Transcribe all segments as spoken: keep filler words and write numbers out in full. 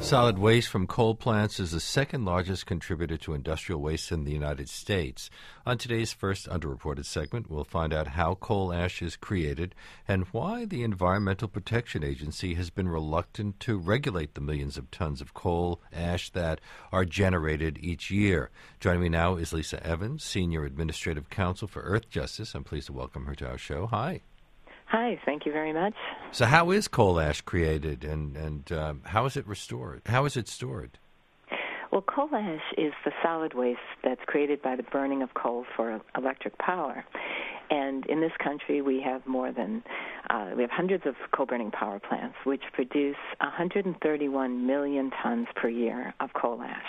Solid waste from coal plants is the second largest contributor to industrial waste in the United States. On today's first underreported segment, we'll find out how coal ash is created and why the Environmental Protection Agency has been reluctant to regulate the millions of tons of coal ash that are generated each year. Joining me now is Lisa Evans, Senior Administrative Counsel for Earthjustice. I'm pleased to welcome her to our show. Hi. Hi, thank you very much. So how is coal ash created, and, and um, how is it restored? How is it stored? Well, coal ash is the solid waste that's created by the burning of coal for electric power. And in this country, we have more than, uh, we have hundreds of coal-burning power plants, which produce one hundred thirty-one million tons per year of coal ash.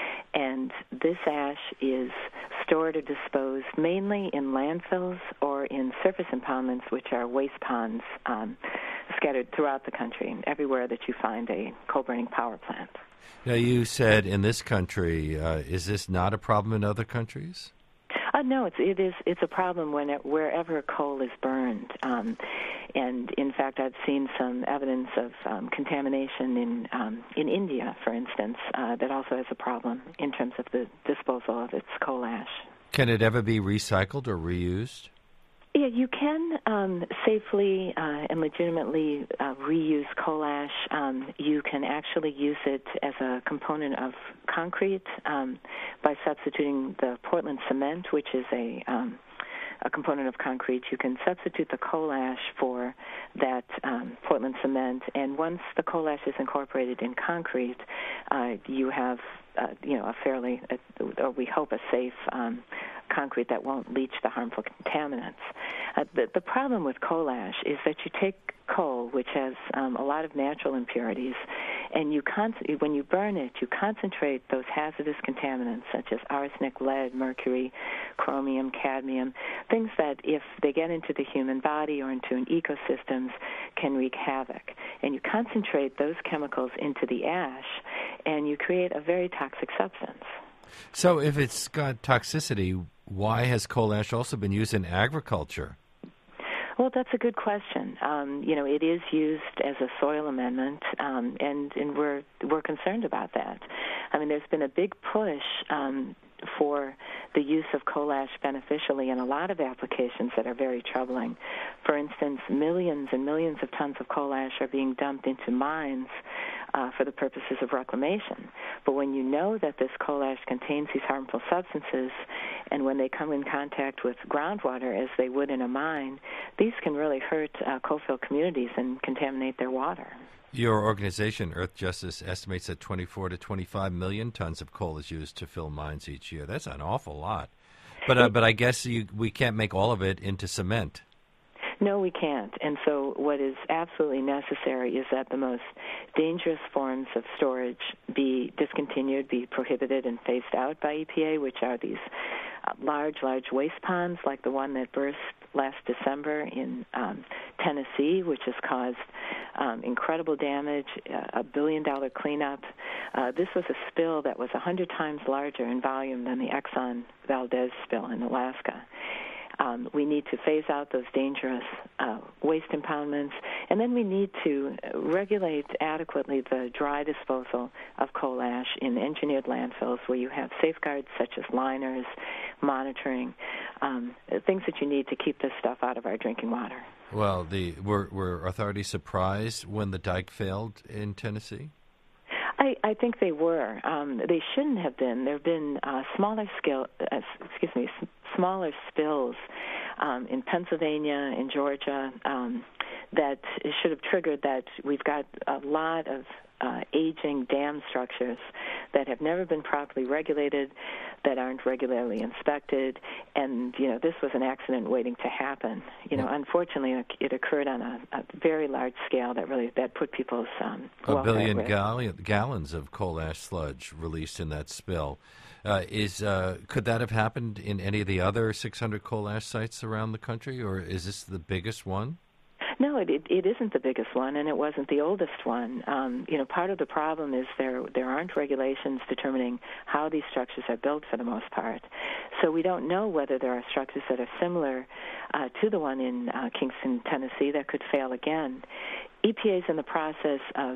And this ash is stored or disposed mainly in landfills or in surface impoundments, which are waste ponds um, scattered throughout the country, everywhere that you find a coal-burning power plant. Now, you said in this country, uh, is this not a problem in other countries? Uh, no, it's it is it's a problem when it, wherever coal is burned, um, and in fact, I've seen some evidence of um, contamination in um, in India, for instance, uh, that also has a problem in terms of the disposal of its coal ash. Can it ever be recycled or reused? Yeah, you can um, safely uh, and legitimately uh, reuse coal ash. Um, you can actually use it as a component of concrete um, by substituting the Portland cement, which is a um, a component of concrete. You can substitute the coal ash for that um, Portland cement, and once the coal ash is incorporated in concrete, uh, you have uh, you know a fairly, uh, or we hope, a safe um, concrete that won't leach the harmful contaminants. Uh, the, the problem with coal ash is that you take coal, which has um, a lot of natural impurities, and you con- when you burn it, you concentrate those hazardous contaminants such as arsenic, lead, mercury, chromium, cadmium, things that if they get into the human body or into an ecosystems can wreak havoc. And you concentrate those chemicals into the ash, and you create a very toxic substance. So if it's got toxicity, why has coal ash also been used in agriculture? Well, that's a good question. Um, you know, it is used as a soil amendment, um, and, and we're we're concerned about that. I mean, there's been a big push um, for the use of coal ash beneficially in a lot of applications that are very troubling. For instance, millions and millions of tons of coal ash are being dumped into mines uh, for the purposes of reclamation. But when you know that this coal ash contains these harmful substances, and when they come in contact with groundwater, as they would in a mine, these can really hurt uh, coal-filled communities and contaminate their water. Your organization, Earthjustice, estimates that twenty-four to twenty-five million tons of coal is used to fill mines each year. That's an awful lot. But uh, but I guess you, we can't make all of it into cement. No, we can't. And so what is absolutely necessary is that the most dangerous forms of storage be discontinued, be prohibited and phased out by E P A, which are these uh, large, large waste ponds like the one that burst last December in um, Tennessee, which has caused um, incredible damage, uh, a billion-dollar cleanup. Uh, this was a spill that was one hundred times larger in volume than the Exxon Valdez spill in Alaska. Um, we need to phase out those dangerous uh, waste impoundments, and then we need to regulate adequately the dry disposal of coal ash in engineered landfills where you have safeguards such as liners, monitoring, um, things that you need to keep this stuff out of our drinking water. Well, the were, were authorities surprised when the dike failed in Tennessee? I, I think they were. Um, they shouldn't have been. There have been uh, smaller scale, uh, excuse me, s- smaller spills um, in Pennsylvania, in Georgia, um, that should have triggered that. We've got a lot of uh, aging dam structures that have never been properly regulated, that aren't regularly inspected, and, you know, this was an accident waiting to happen. You know, unfortunately, it occurred on a, a very large scale that really, that put people's um, A welfare billion at risk. gal- gallons of coal ash sludge released in that spill. Uh, is uh, could that have happened in any of the other six hundred coal ash sites around the country, or is this the biggest one? No, it, it, it isn't the biggest one, and it wasn't the oldest one. Um, you know, part of the problem is there there aren't regulations determining how these structures are built for the most part. So we don't know whether there are structures that are similar uh, to the one in uh, Kingston, Tennessee, that could fail again. E P A is in the process of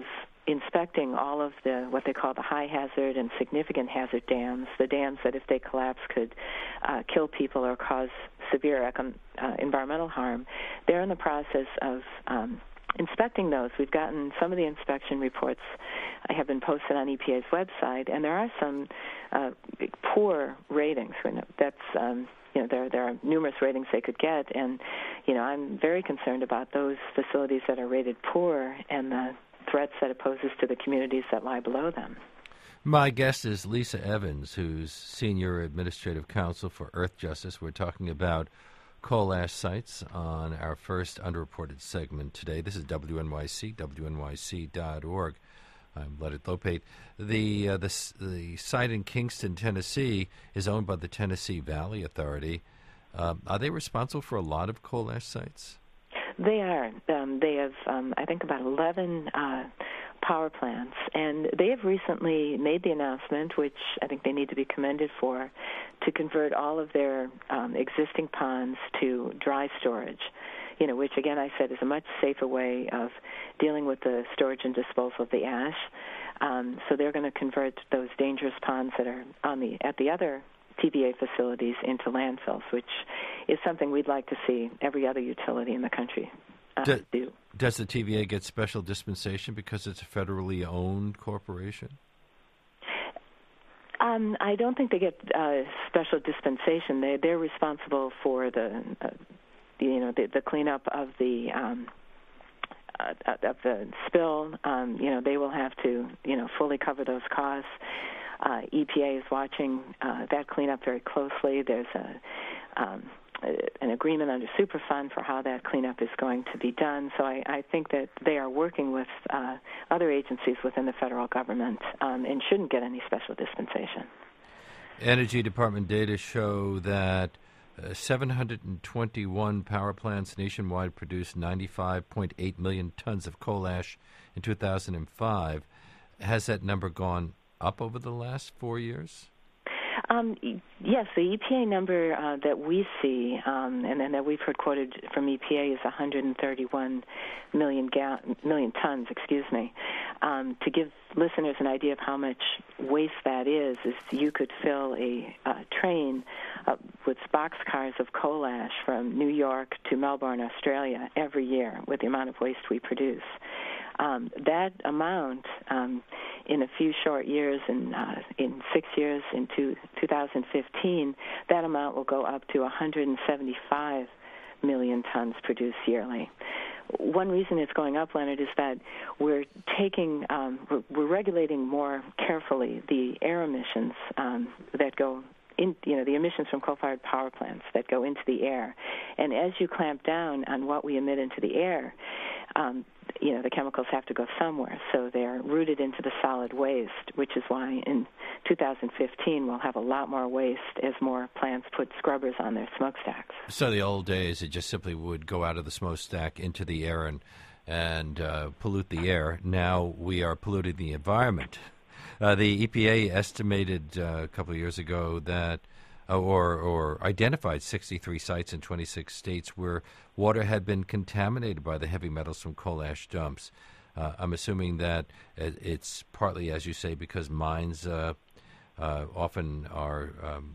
inspecting all of the what they call the high hazard and significant hazard dams, the dams that if they collapse could uh, kill people or cause severe econ- uh, environmental harm. They're in the process of um, inspecting those. We've gotten some of the inspection reports have been posted on E P A's website, and there are some uh, poor ratings. That's um, you know there there are numerous ratings they could get, and you know I'm very concerned about those facilities that are rated poor and the threats that it poses to the communities that lie below them. My guest is Lisa Evans, who's Senior Administrative Counsel for Earthjustice. We're talking about coal ash sites on our first underreported segment today. This is W N Y C, W N Y C dot org. I'm Leonard Lopate. The, uh, the, the site in Kingston, Tennessee, is owned by the Tennessee Valley Authority. Um, are they responsible for a lot of coal ash sites? They are. Um, they have, um, I think, about eleven uh, power plants, and they have recently made the announcement, which I think they need to be commended for, to convert all of their um, existing ponds to dry storage, you know, which, again, I said is a much safer way of dealing with the storage and disposal of the ash. Um, so they're going to convert those dangerous ponds that are on the at the other T V A facilities into landfills, which is something we'd like to see every other utility in the country uh, do, do. Does the T V A get special dispensation because it's a federally owned corporation? Um, I don't think they get uh, special dispensation. They they're responsible for the uh, you know the, the cleanup of the um, uh, of the spill. Um, you know they will have to you know fully cover those costs. Uh, E P A is watching uh, that cleanup very closely. There's a, um, a, an agreement under Superfund for how that cleanup is going to be done. So I, I think that they are working with uh, other agencies within the federal government um, and shouldn't get any special dispensation. Energy Department data show that uh, seven hundred twenty-one power plants nationwide produced ninety-five point eight million tons of coal ash in two thousand five. Has that number gone up over the last four years? Um, yes, the E P A number uh, that we see, um, and, and that we've heard quoted from E P A, is one hundred thirty-one million, ga- million tons. Excuse me. Um, to give listeners an idea of how much waste that is, is you could fill a uh, train uh, with boxcars of coal ash from New York to Melbourne, Australia, every year with the amount of waste we produce. Um, that amount, um, in a few short years, in uh, in six years, in two, two thousand fifteen, that amount will go up to one hundred seventy-five million tons produced yearly. One reason it's going up, Leonard, is that we're taking, um, we're, we're regulating more carefully the air emissions um, that go in, you know, the emissions from coal-fired power plants that go into the air. And as you clamp down on what we emit into the air, um, you know, the chemicals have to go somewhere, so they're rooted into the solid waste, which is why in two thousand fifteen we'll have a lot more waste as more plants put scrubbers on their smokestacks. So the old days, it just simply would go out of the smokestack into the air and, and uh, pollute the air. Now we are polluting the environment. Uh, the E P A estimated uh, a couple of years ago that Uh, or, or identified sixty-three sites in twenty-six states where water had been contaminated by the heavy metals from coal ash dumps. Uh, I'm assuming that it's partly, as you say, because mines uh, uh, often are um,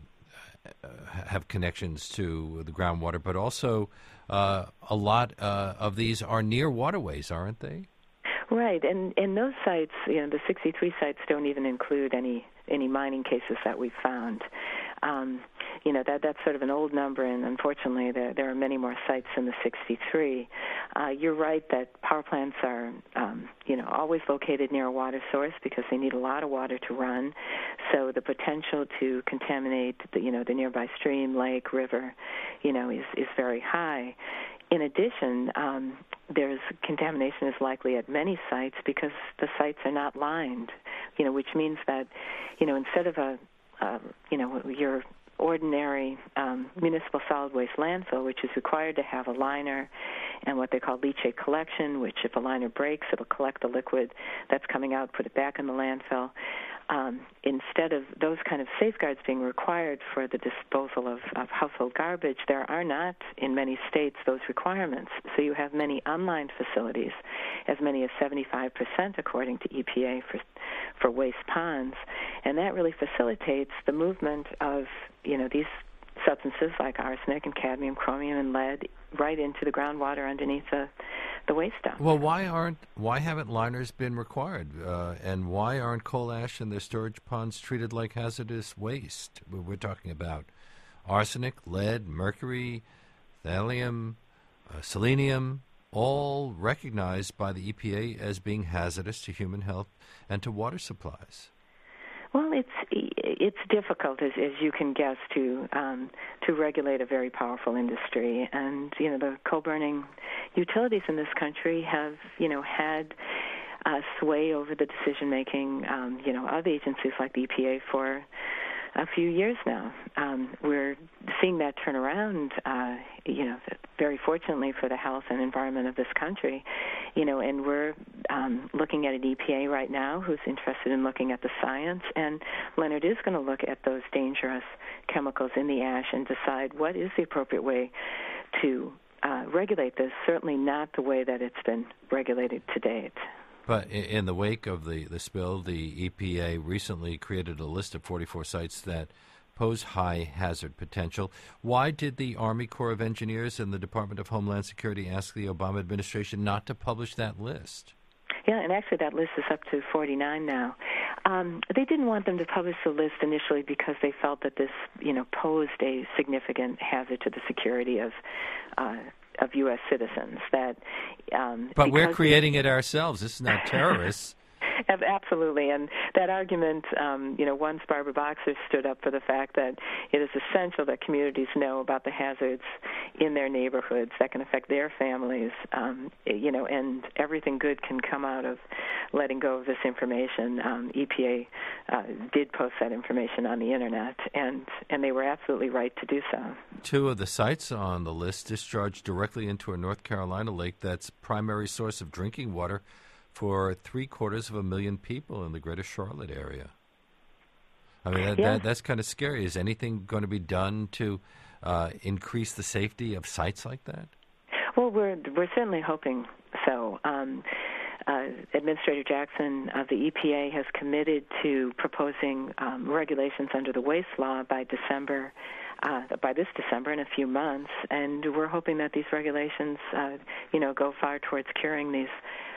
have connections to the groundwater, but also uh, a lot uh, of these are near waterways, aren't they? Right, and and those sites, you know, the sixty-three sites don't even include any any mining cases that we've found. Um, you know, that that's sort of an old number, and unfortunately there, there are many more sites than the sixty-three. Uh, you're right that power plants are, um, you know, always located near a water source because they need a lot of water to run. So the potential to contaminate, the, you know, the nearby stream, lake, river, you know, is, is very high. In addition, um, there's contamination is likely at many sites because the sites are not lined, you know, which means that, you know, instead of a, uh, you know, your ordinary um, municipal solid waste landfill, which is required to have a liner and what they call leachate collection, which if a liner breaks, it'll collect the liquid that's coming out, put it back in the landfill. um, instead of those kind of safeguards being required for the disposal of, of household garbage, there are not in many states those requirements. So you have many unlined facilities, as many as seventy-five percent according to E P A for for waste ponds, and that really facilitates the movement of, you know, these substances like arsenic and cadmium, chromium, and lead right into the groundwater underneath the, the waste dump. Well, why aren't why haven't liners been required, uh, and why aren't coal ash and their storage ponds treated like hazardous waste? We're talking about arsenic, lead, mercury, thallium, uh, selenium, all recognized by the E P A as being hazardous to human health and to water supplies. Well, it's it's difficult, as, as you can guess, to um, to regulate a very powerful industry. And you know, the coal burning utilities in this country have you know had uh, sway over the decision making um, you know of agencies like the E P A for a few years now. Um, we're seeing that turn around, uh, you know, very fortunately for the health and environment of this country, you know, and we're um, looking at an E P A right now who's interested in looking at the science, and Leonard is going to look at those dangerous chemicals in the ash and decide what is the appropriate way to uh, regulate this, certainly not the way that it's been regulated to date. But in the wake of the, the spill, the E P A recently created a list of forty-four sites that pose high hazard potential. Why did the Army Corps of Engineers and the Department of Homeland Security ask the Obama administration not to publish that list? Yeah, and actually that list is up to forty-nine now. Um, they didn't want them to publish the list initially because they felt that this, you know, posed a significant hazard to the security of uh, of U S citizens. That, um, but we're creating it ourselves. This is not terrorists. Absolutely, and that argument, um, you know, once Barbara Boxer stood up for the fact that it is essential that communities know about the hazards in their neighborhoods that can affect their families, um, you know, and everything good can come out of letting go of this information. Um, E P A uh, did post that information on the Internet, and, and they were absolutely right to do so. Two of the sites on the list discharge directly into a North Carolina lake that's primary source of drinking water for three quarters of a million people in the greater Charlotte area. I mean, that, yeah. that, that's kind of scary. Is anything going to be done to uh, increase the safety of sites like that? Well, we're we're certainly hoping so. Um, uh, Administrator Jackson of the E P A has committed to proposing um, regulations under the waste law by December, uh, by this December in a few months, and we're hoping that these regulations, uh, you know, go far towards curing these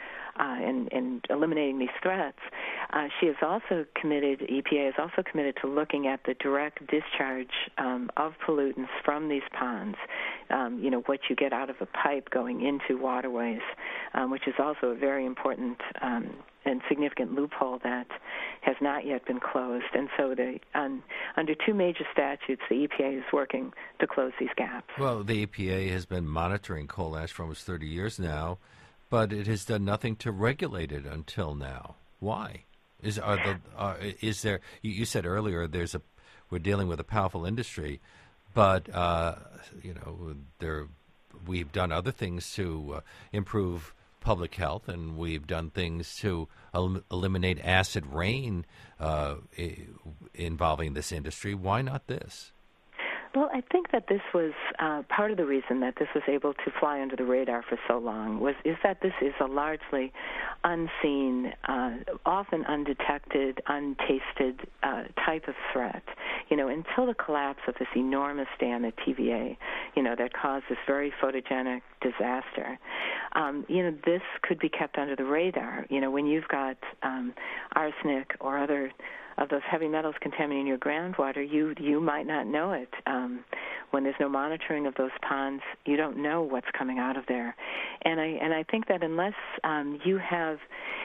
Uh, and, and eliminating these threats. Uh, she is also committed, E P A is also committed to looking at the direct discharge um, of pollutants from these ponds, um, you know, what you get out of a pipe going into waterways, um, which is also a very important um, and significant loophole that has not yet been closed. And so the, um, under two major statutes, the E P A is working to close these gaps. Well, the E P A has been monitoring coal ash for almost thirty years now, but it has done nothing to regulate it until now. Why? Is are the uh, is there? You, you said earlier there's a we're dealing with a powerful industry, but uh, you know there we've done other things to uh, improve public health, and we've done things to el- eliminate acid rain uh, I- involving this industry. Why not this? Well, I think that this was uh, part of the reason that this was able to fly under the radar for so long was is that this is a largely unseen, uh, often undetected, untasted uh, type of threat. You know, until the collapse of this enormous dam at T V A, you know, that caused this very photogenic disaster, um, you know, this could be kept under the radar. You know, when you've got um, arsenic or other of those heavy metals contaminating your groundwater, you you might not know it. Um, when there's no monitoring of those ponds, you don't know what's coming out of there. And I and I think that unless um, you have,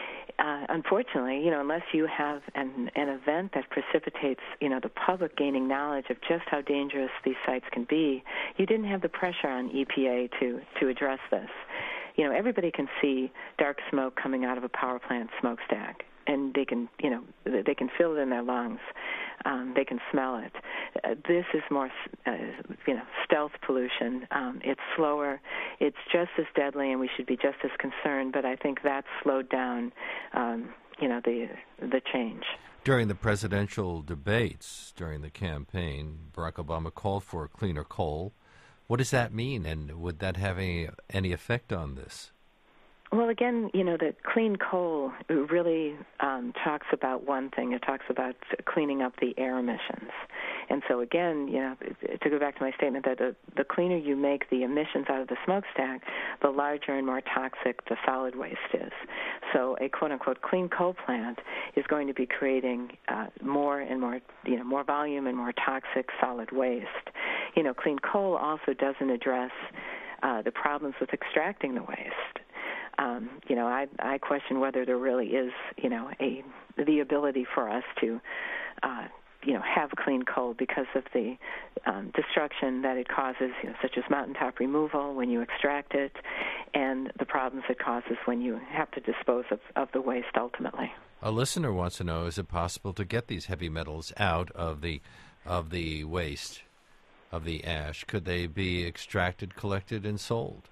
uh, unfortunately, you know, unless you have an an event that precipitates, you know, the public gaining knowledge of just how dangerous these sites can be, you didn't have the pressure on E P A to to address this. You know, everybody can see dark smoke coming out of a power plant smokestack, and they can, you know, they can feel it in their lungs. Um, they can smell it. Uh, this is more, uh, you know, stealth pollution. Um, it's slower. It's just as deadly, and we should be just as concerned. But I think that's slowed down um, you know, the the change. During the presidential debates during the campaign, Barack Obama called for cleaner coal. What does that mean, and would that have any, any effect on this? Well, again, you know, the clean coal really um, talks about one thing. It talks about cleaning up the air emissions. And so, again, you know, to go back to my statement that the, the cleaner you make the emissions out of the smokestack, the larger and more toxic the solid waste is. So a quote-unquote clean coal plant is going to be creating uh, more and more, you know, more volume and more toxic solid waste. You know, clean coal also doesn't address uh, the problems with extracting the waste. Um, you know, I, I question whether there really is, you know, a the ability for us to, uh, you know, have clean coal because of the um, destruction that it causes, you know, such as mountaintop removal when you extract it, and the problems it causes when you have to dispose of, of the waste ultimately. A listener wants to know: is it possible to get these heavy metals out of the of the waste of the ash? Could they be extracted, collected, and sold?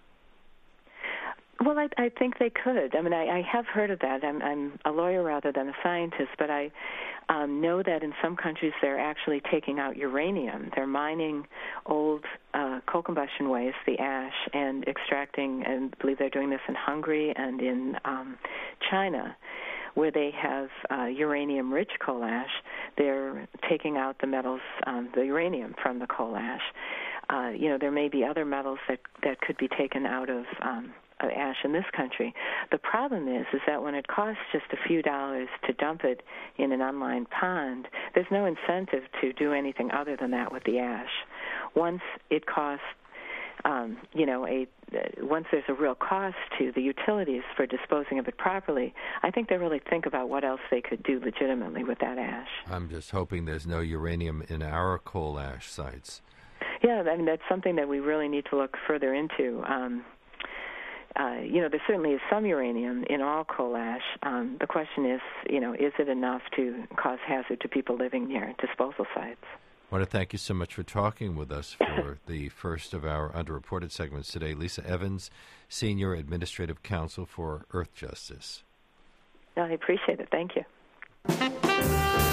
Well, I, I think they could. I mean, I, I have heard of that. I'm, I'm a lawyer rather than a scientist, but I um, know that in some countries they're actually taking out uranium. They're mining old uh, coal combustion waste, the ash, and extracting, and I believe they're doing this in Hungary and in um, China, where they have uh, uranium-rich coal ash. They're taking out the metals, um, the uranium from the coal ash. Uh, you know, there may be other metals that, that could be taken out of um, ash in this country. The problem is, is that when it costs just a few dollars to dump it in an unlined pond, there's no incentive to do anything other than that with the ash. Once it costs, um, you know, a uh, once there's a real cost to the utilities for disposing of it properly, I think they really think about what else they could do legitimately with that ash. I'm just hoping there's no uranium in our coal ash sites. Yeah, I mean, that's something that we really need to look further into. Um, Uh, you know, there certainly is some uranium in all coal ash. Um, the question is, you know, is it enough to cause hazard to people living near disposal sites? I want to thank you so much for talking with us for the first of our underreported segments today. Lisa Evans, Senior Administrative Counsel for Earth Justice. I appreciate it. Thank you.